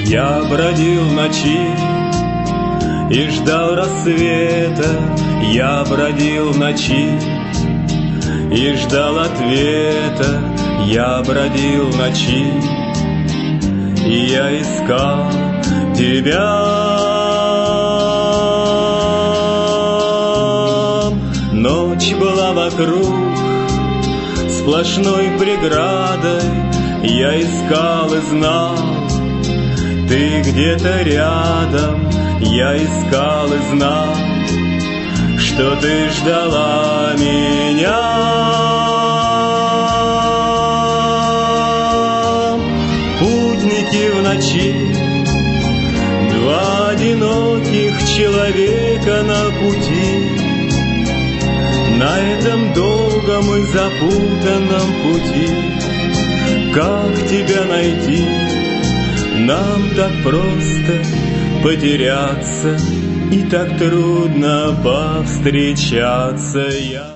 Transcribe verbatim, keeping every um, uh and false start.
Я бродил в ночи и ждал рассвета. Я бродил в ночи и ждал ответа. Я бродил в ночи, и я искал тебя. Ночь была вокруг сплошной преградой. Я искал и знал, ты где-то рядом. Я искал и знал, что ты ждала меня. Путники в ночи, два одиноких человека на пути, на этом долгом и запутанном пути. Как тебя найти? Нам так просто потеряться, и так трудно повстречаться. Я